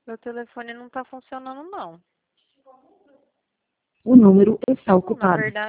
Meu telefone não tá funcionando, não. O número está Na ocupado. verdade.